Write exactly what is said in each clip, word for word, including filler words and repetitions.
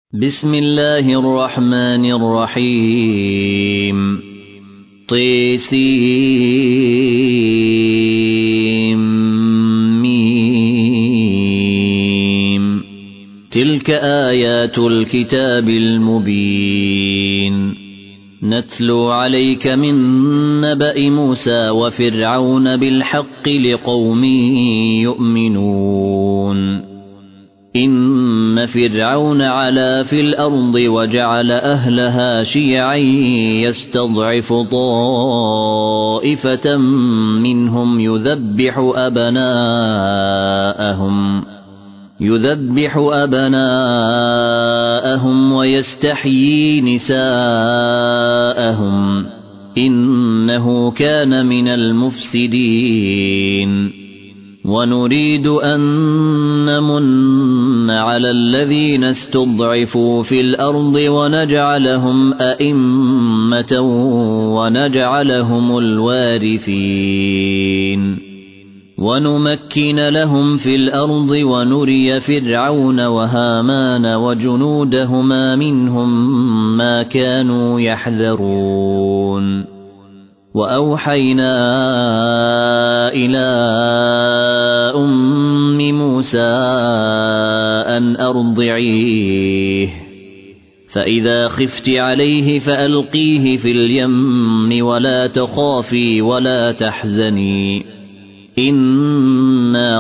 بسم الله الرحمن الرحيم طيسيم تلك آيات الكتاب المبين نتلو عليك من نبأ موسى وفرعون بالحق لقوم يؤمنون إن فرعون علا في الأرض وجعل أهلها شيعا يستضعف طائفة منهم يذبح أبناءهم يذبح أبناءهم ويستحيي نساءهم إنه كان من المفسدين ونريد أن نمن على الذين استضعفوا في الأرض ونجعلهم أئمة ونجعلهم الوارثين ونمكن لهم في الأرض ونري فرعون وهامان وجنودهما منهم ما كانوا يحذرون وأوحينا إلى أم موسى أن أرضعيه فإذا خفت عليه فألقيه في اليم ولا تخافي ولا تحزني إنا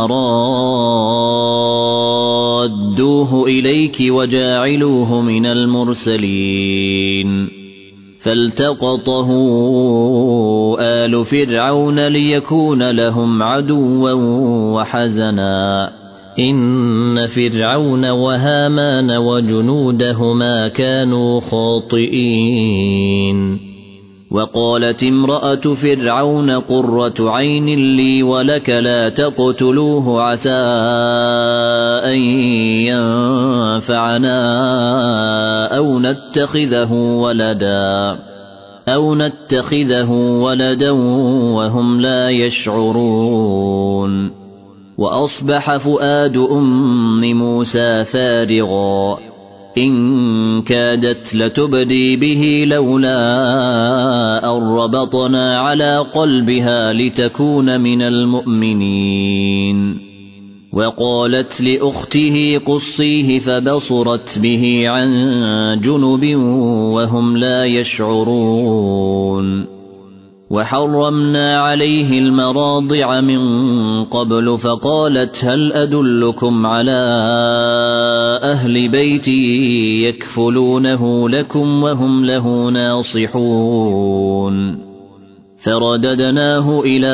رادوه إليك وجاعلوه من المرسلين فالتقطه آل فرعون ليكون لهم عدوا وحزنا إن فرعون وهامان وجنودهما كانوا خاطئين وقالت امرأة فرعون قرة عين لي ولك لا تقتلوه عسى أن ينفعنا أو نتخذه ولدا أو نتخذه ولدا وهم لا يشعرون وأصبح فؤاد أم موسى فارغا إن كادت لتبدي به لولا أن ربطنا على قلبها لتكون من المؤمنين وقالت لأخته قصيه فبصرت به عن جنب وهم لا يشعرون وحرمنا عليه المراضع من قبل فقالت هل أدلكم على أهل بيتي يكفلونه لكم وهم له ناصحون فرددناه إلى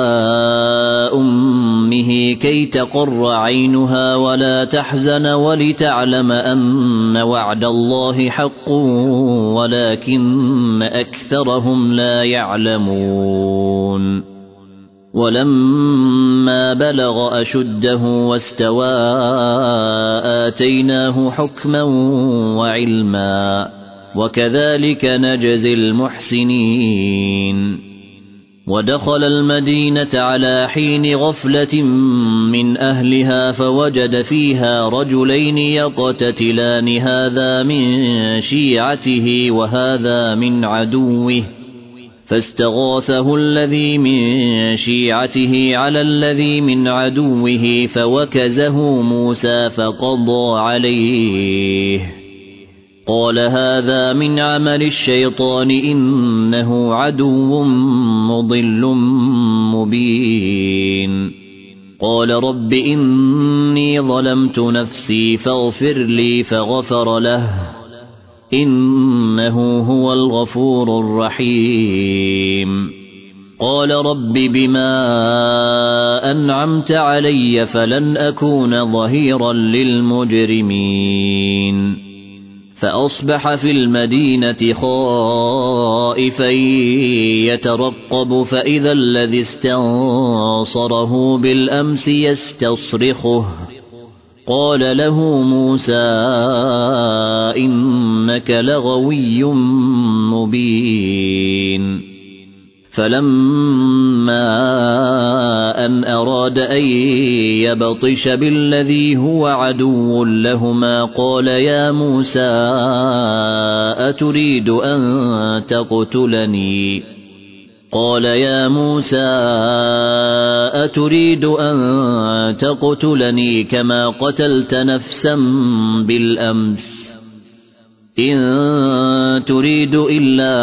أمه كي تقر عينها ولا تحزن ولتعلم أن وعد الله حق ولكن أكثرهم لا يعلمون ولما بلغ أشده واستوى آتيناه حكما وعلما وكذلك نجزي المحسنين ودخل المدينة على حين غفلة من أهلها فوجد فيها رجلين يقتتلان هذا من شيعته وهذا من عدوه فاستغاثه الذي من شيعته على الذي من عدوه فوكزه موسى فقضى عليه قال هذا من عمل الشيطان إنه عدو مضل مبين قال رب إني ظلمت نفسي فاغفر لي فغفر له إنه هو الغفور الرحيم قال رب بما أنعمت علي فلن أكون ظهيرا للمجرمين فأصبح في المدينة خائفا يترقب فإذا الذي استنصره بالأمس يستصرخه قال له موسى إنك لغوي مبين فلما أن أراد أن يبطش بالذي هو عدو لهما قال يا موسى أتريد أن تقتلني قال يا موسى أتريد أن تقتلني كما قتلت نفسا بالأمس إن تريد إلا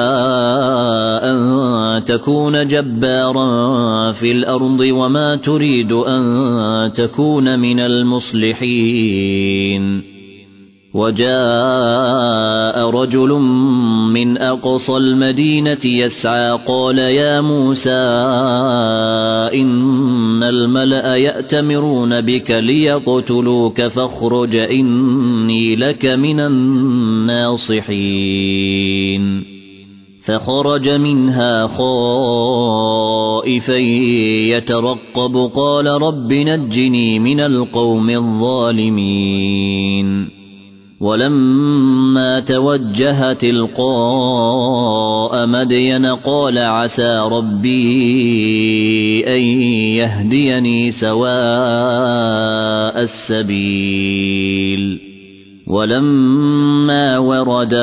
أن تكون جبارا في الأرض وما تريد أن تكون من المصلحين وجاء رجل من أقصى المدينة يسعى قال يا موسى إن الملأ يأتمرون بك ليقتلوك فاخرج إني لك من الناصحين فخرج منها خائفا يترقب قال رب نجني من القوم الظالمين ولما توجه تلقاء مدين قال عسى ربي أن يهديني سواء السبيل ولما ورد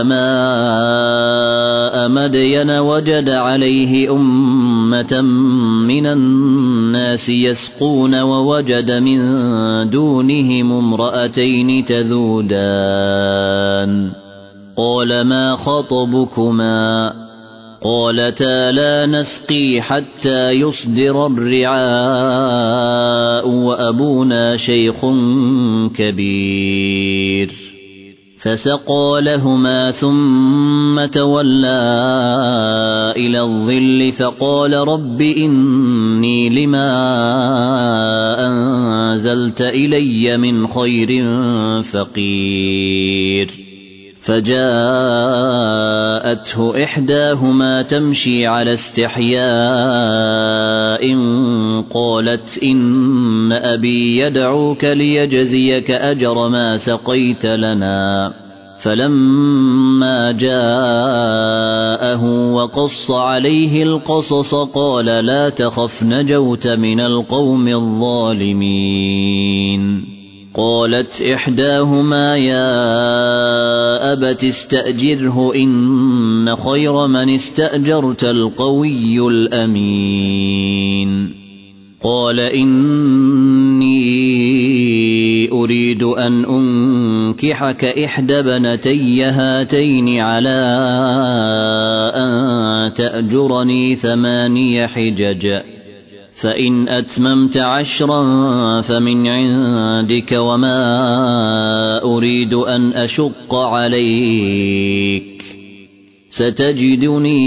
ماء مدين وجد عليه أمة من الناس يسقون ووجد من دونهم امرأتين تذودان قال ما خطبكما قالتا لا نسقي حتى يصدر الرعاء وأبونا شيخ كبير فسقى لهما ثم تولى إلى الظل فقال رب إني لما أنزلت إلي من خير فقير فجاءته إحداهما تمشي على استحياء قالت إن أبي يدعوك ليجزيك أجر ما سقيت لنا فلما جاءه وقص عليه القصص قال لا تخف نجوت من القوم الظالمين قالت إحداهما يا أبت استأجره إن خير من استأجرت القوي الأمين قال إني أريد أن أنكحك إحدى بنتي هاتين على أن تأجرني ثماني حجج فإن أتممت عشرا فمن عندك وما أريد أن أشق عليك ستجدني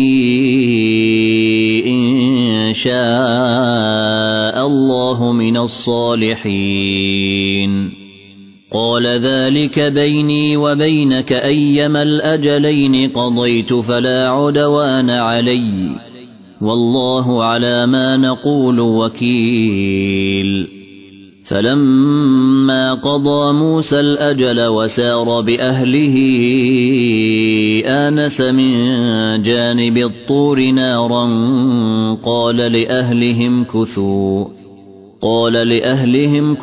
إن شاء الله من الصالحين قال ذلك بيني وبينك أيما الأجلين قضيت فلا عدوان علي والله على ما نقول وكيل فلما قضى موسى الأجل وسار بأهله آنس من جانب الطور نارا قال لأهلهم كثوا قال لأهلهم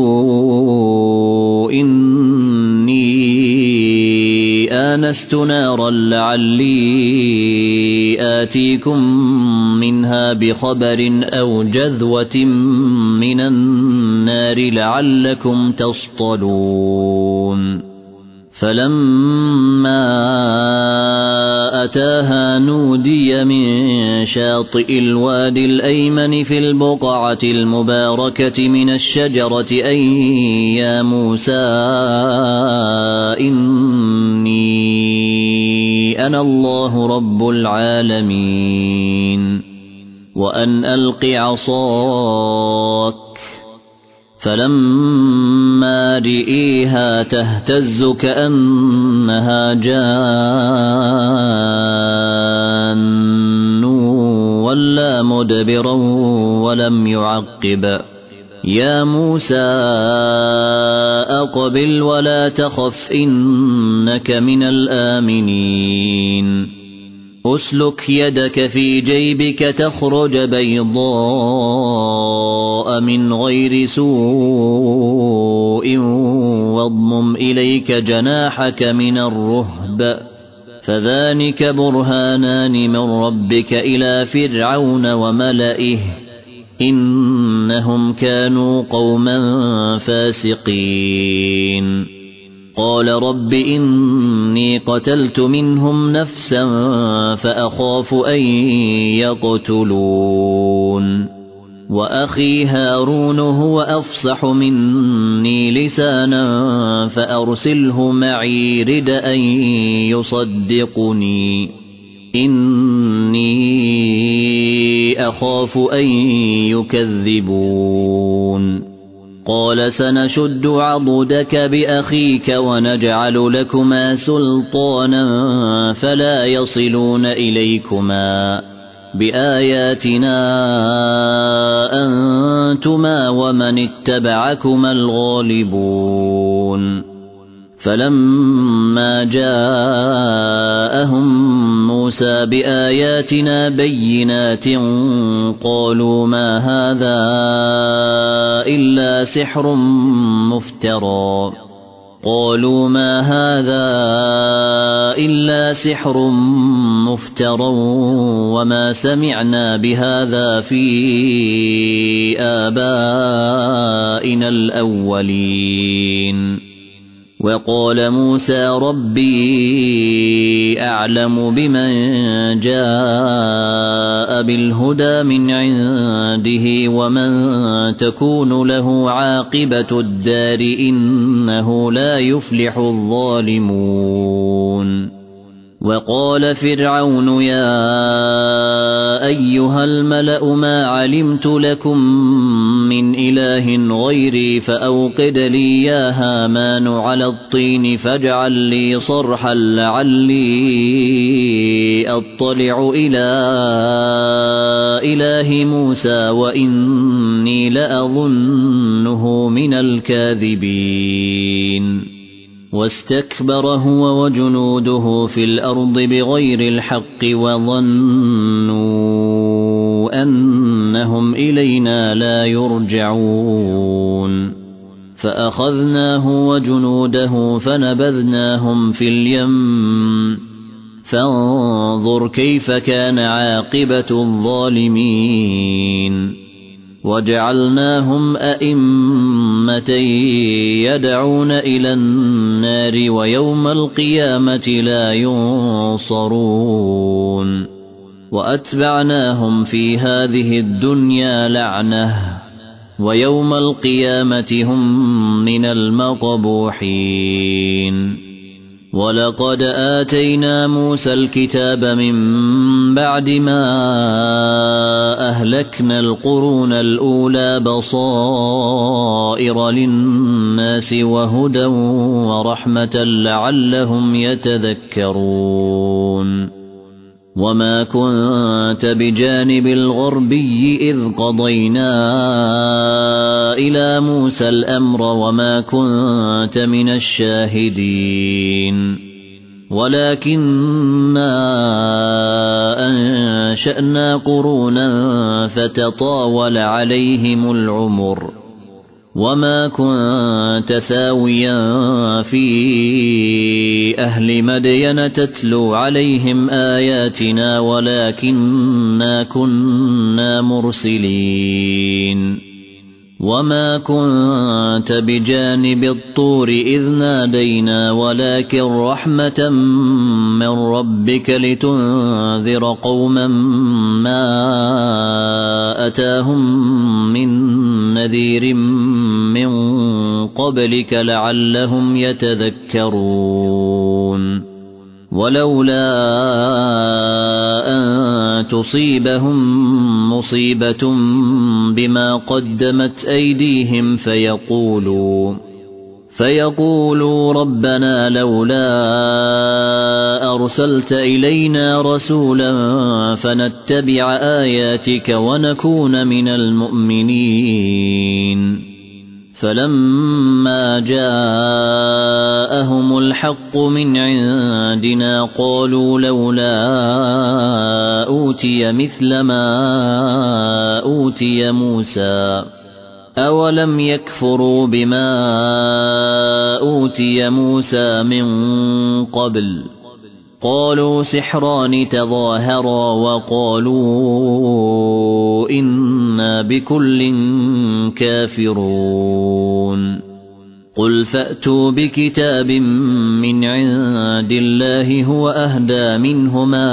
كثوا إني آنست نارا لعلي آتيكم منها بخبر أو جذوة من النار لعلكم تصطلون فلما أتاها نودي من شاطئ الوادي الأيمن في البقعة المباركة من الشجرة أن يا موسى إني أنا الله رب العالمين وأن ألق عصاك فلما رئيها تهتز كأنها جان ولا مدبرا ولم يعقب يا موسى أقبل ولا تخف إنك من الآمنين أسلك يدك في جيبك تخرج بيضاء من غير سوء واضمم إليك جناحك من الرهب فذلك برهانان من ربك إلى فرعون وملئه إنهم كانوا قوما فاسقين قال رب إني قتلت منهم نفسا فأخاف أن يقتلون وأخي هارون هو أفصح مني لسانا فأرسله معي رد أن يصدقني إني أخاف أن يكذبون قال سنشد عضدك بأخيك ونجعل لكما سلطانا فلا يصلون إليكما بآياتنا أنتما ومن اتبعكما الغالبون فلما جاءهم موسى بآياتنا بينات قالوا ما هذا إلا سحر مفترى قالوا ما هذا إلا سحر مفترى وما سمعنا بهذا في آبائنا الأولين وقال موسى ربي أعلم بمن جاء بالهدى من عنده ومن تكون له عاقبة الدار إنه لا يفلح الظالمون وقال فرعون يا أيها الملأ ما علمت لكم من إله غيري فأوقد لي يا هامان على الطين فاجعل لي صرحا لعلي أطلع إلى إله موسى وإني لأظنه من الكاذبين واستكبر هو وجنوده في الأرض بغير الحق وظنوا أنهم إلينا لا يرجعون فأخذناه وجنوده فنبذناهم في اليم فانظر كيف كان عاقبة الظالمين وجعلناهم أئمة يدعون إلى النار ويوم القيامة لا ينصرون وأتبعناهم في هذه الدنيا لعنة ويوم القيامة هم من المقبوحين ولقد آتينا موسى الكتاب من بعد ما أهلكنا القرون الأولى بصائر للناس وهدى ورحمة لعلهم يتذكرون وما كنت بجانب الغربي إذ قضينا إلى موسى الأمر وما كنت من الشاهدين ولكننا أنشأنا قرونا فتطاول عليهم العمر وما كنت ثاويا في أهل مدين تتلو عليهم آياتنا ولكننا كنا مرسلين وما كنت بجانب الطور إذ نادينا ولكن رحمة من ربك لتنذر قوما ما أتاهم من نذير من قبلك لعلهم يتذكرون ولولا أن تصيبهم مصيبة بما قدمت أيديهم فيقولوا فيقولوا ربنا لولا أرسلت إلينا رسولا فنتبع آياتك ونكون من المؤمنين فلما جاءهم الحق من عندنا قالوا لولا أوتي مثل ما أوتي موسى أولم يكفروا بما أوتي موسى من قبل قالوا سحران تظاهرا وقالوا إنا بكل كافرون قل فأتوا بكتاب من عند الله هو أهدى منهما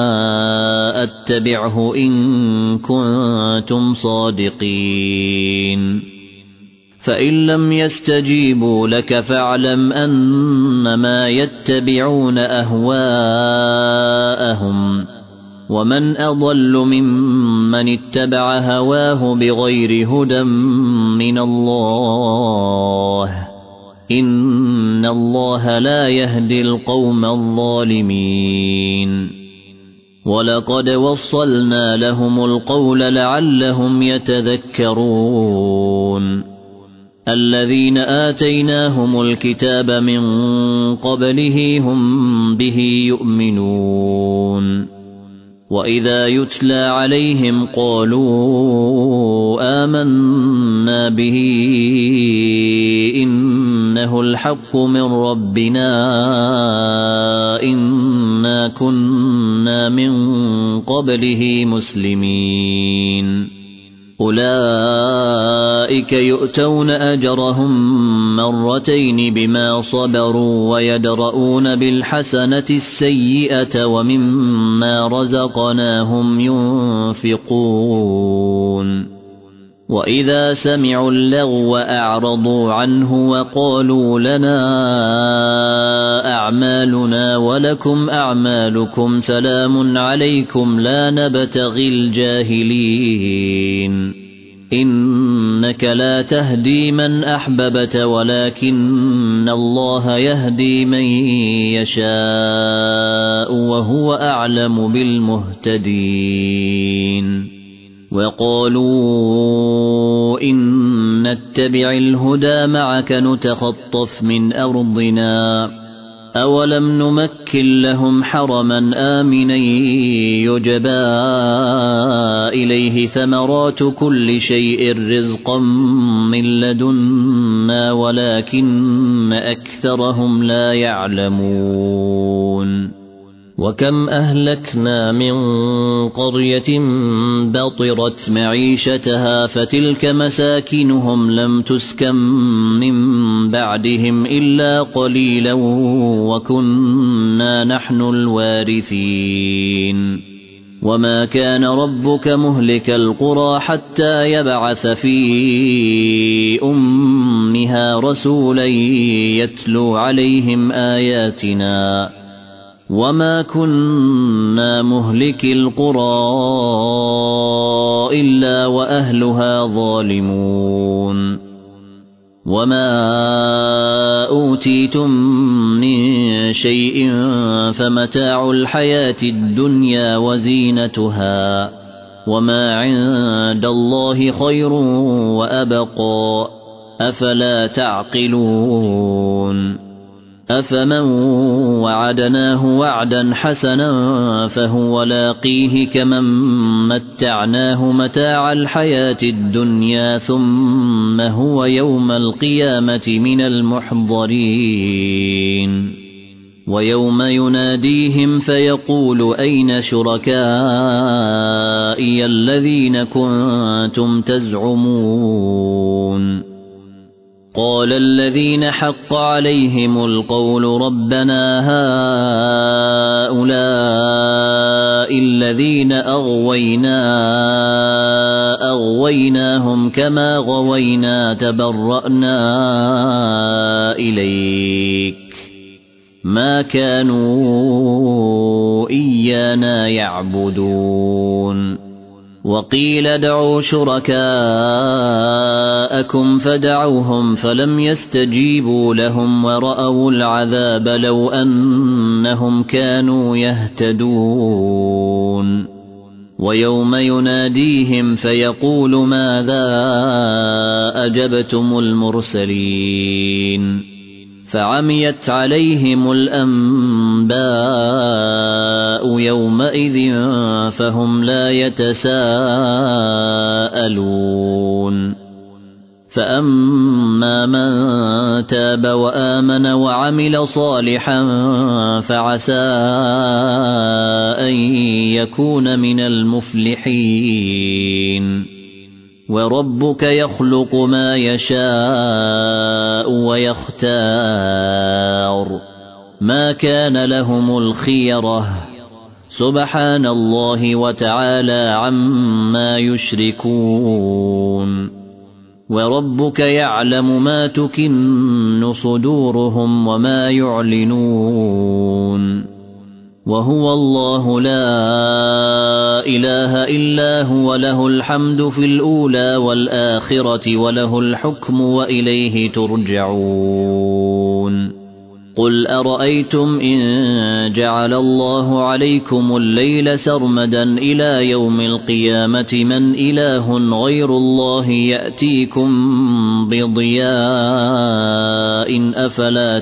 أتبعه إن كنتم صادقين فإن لم يستجيبوا لك فاعلم أنما يتبعون أهواءهم ومن أضل ممن اتبع هواه بغير هدى من الله إن الله لا يهدي القوم الظالمين ولقد وصلنا لهم القول لعلهم يتذكرون الذين آتيناهم الكتاب من قبله هم به يؤمنون وإذا يتلى عليهم قالوا آمنا به إنه الحق من ربنا إنا كنا من قبله مسلمين أولئك يؤتون أجرهم مرتين بما صبروا ويدرؤون بالحسنة السيئة ومما رزقناهم ينفقون وإذا سمعوا اللغو أعرضوا عنه وقالوا لنا أعمالنا ولكم أعمالكم سلام عليكم لا نبتغي الجاهلين إنك لا تهدي من أحببت ولكن الله يهدي من يشاء وهو أعلم بالمهتدين وقالوا إن نتبع الهدى معك نتخطف من أرضنا أولم نمكن لهم حرما آمنا يجبى إليه ثمرات كل شيء رزقا من لدنا ولكن أكثرهم لا يعلمون وكم أهلكنا من قرية بطرت معيشتها فتلك مساكنهم لم تسكن من بعدهم إلا قليلا وكنا نحن الوارثين وما كان ربك مهلك القرى حتى يبعث في أمها رسولا يتلو عليهم آياتنا وما كنا مهلك القرى إلا وأهلها ظالمون وما أوتيتم من شيء فمتاع الحياة الدنيا وزينتها وما عند الله خير وأبقى أفلا تعقلون أفمن وعدناه وعدا حسنا فهو لاقيه كمن متعناه متاع الحياة الدنيا ثم هو يوم القيامة من المحضرين ويوم يناديهم فيقول أين شركائي الذين كنتم تزعمون قال الذين حق عليهم القول ربنا هؤلاء الذين أغوينا أغويناهم كما غوينا تبرأنا إليك ما كانوا إيانا يعبدون وقيل ادعوا شركاءكم فدعوهم فلم يستجيبوا لهم ورأوا العذاب لو أنهم كانوا يهتدون ويوم يناديهم فيقول ماذا أجبتم المرسلين فعميت عليهم الأنباء يومئذ فهم لا يتساءلون فأما من تاب وآمن وعمل صالحا فعسى أن يكون من المفلحين وربك يخلق ما يشاء ويختار ما كان لهم الخيرة سبحان الله وتعالى عما يشركون وربك يعلم ما تكن صدورهم وما يعلنون وهو الله لا إله إلا هو له الحمد في الأولى والآخرة وله الحكم وإليه ترجعون قل أرأيتم إن جعل الله عليكم الليل سرمدا إلى يوم القيامة من إله غير الله يأتيكم بضياء أفلا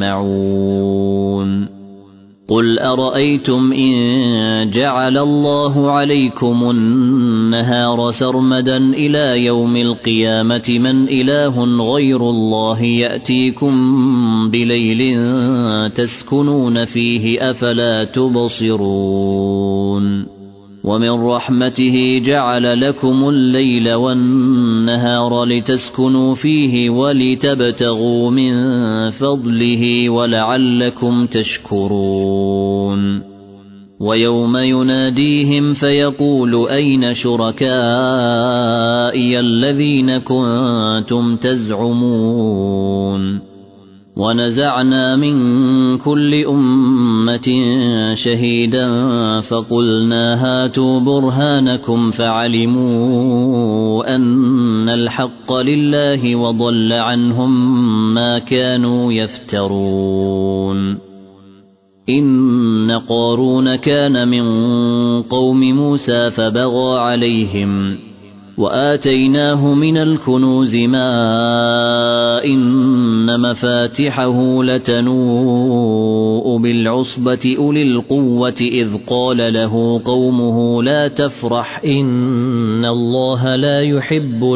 تسمعون قل أرأيتم إن جعل الله عليكم النهار سرمدا إلى يوم القيامة من إله غير الله يأتيكم بليل تسكنون فيه أفلا تبصرون ومن رحمته جعل لكم الليل والنهار لتسكنوا فيه ولتبتغوا من فضله ولعلكم تشكرون ويوم يناديهم فيقول أين شركائي الذين كنتم تزعمون ونزعنا من كل أمة شهيدا فقلنا هاتوا برهانكم فعلموا أن الحق لله وضل عنهم ما كانوا يفترون إن قارون كان من قوم موسى فبغى عليهم وآتيناه من الكنوز ما إن مفاتحه لتنوء بالعصبة أولي القوة إذ قال له قومه لا تفرح إن الله لا يحب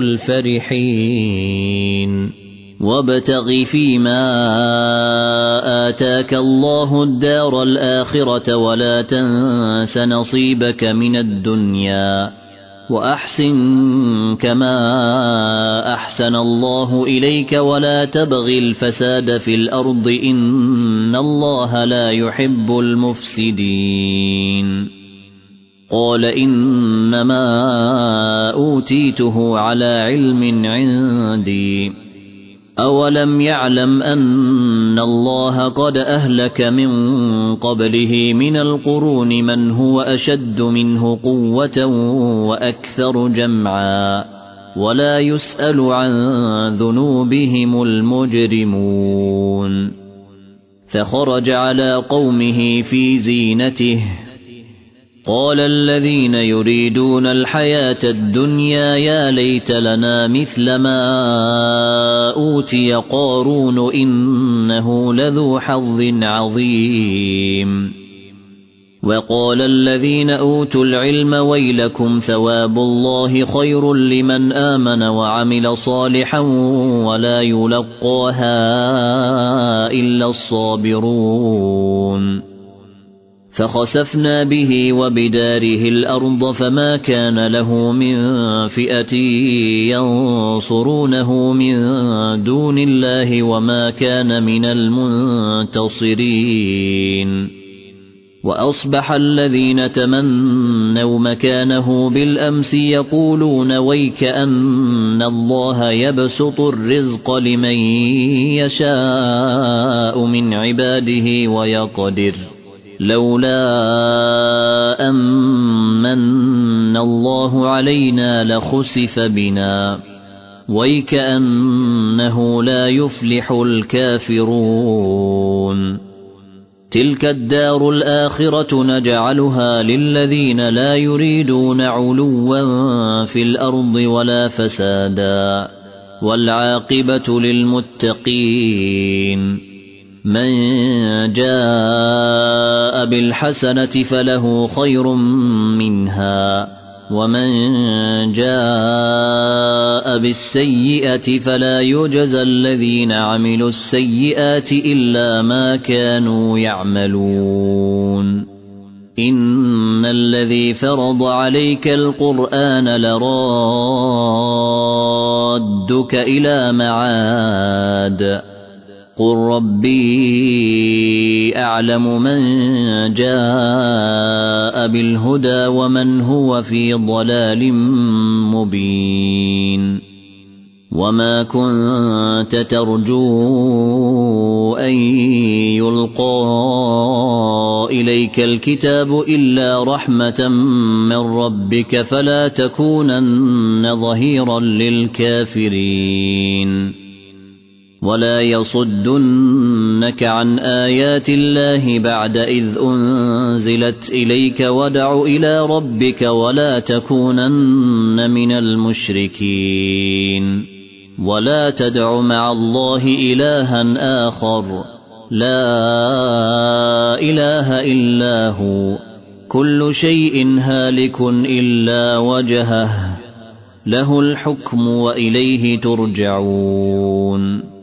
الفرحين وابتغ فيما آتاك الله الدار الآخرة ولا تنس نصيبك من الدنيا وأحسن كما أحسن الله إليك ولا تبغ الفساد في الأرض إن الله لا يحب المفسدين قال إنما أوتيته على علم عندي أولم يعلم أن الله قد أهلك من قبله من القرون من هو أشد منه قوة وأكثر جمعا ولا يسأل عن ذنوبهم المجرمون فخرج على قومه في زينته قال الذين يريدون الحياة الدنيا يا ليت لنا مثل ما أوتي قارون إنه لذو حظ عظيم وقال الذين أوتوا العلم ويلكم ثواب الله خير لمن آمن وعمل صالحا ولا يلقاها إلا الصابرون فخسفنا به وبداره الأرض فما كان له من فئة ينصرونه من دون الله وما كان من المنتصرين وأصبح الذين تمنوا مكانه بالأمس يقولون ويك أن الله يبسط الرزق لمن يشاء من عباده ويقدر لولا أمن الله علينا لخسف بنا ويكأنه لا يفلح الكافرون تلك الدار الآخرة نجعلها للذين لا يريدون علوا في الأرض ولا فسادا والعاقبة للمتقين من جاء بالحسنة فله خير منها ومن جاء بالسيئة فلا يجزى الذين عملوا السيئات إلا ما كانوا يعملون إن الذي فرض عليك القرآن لرادك إلى معاد قل ربي أعلم من جاء بالهدى ومن هو في ضلال مبين وما كنت ترجو أن يلقى إليك الكتاب إلا رحمة من ربك فلا تكونن ظهيرا للكافرين ولا يصدنك عن آيات الله بعد إذ أنزلت إليك وادع إلى ربك ولا تكونن من المشركين ولا تدع مع الله إلها آخر لا إله إلا هو كل شيء هالك إلا وجهه له الحكم وإليه ترجعون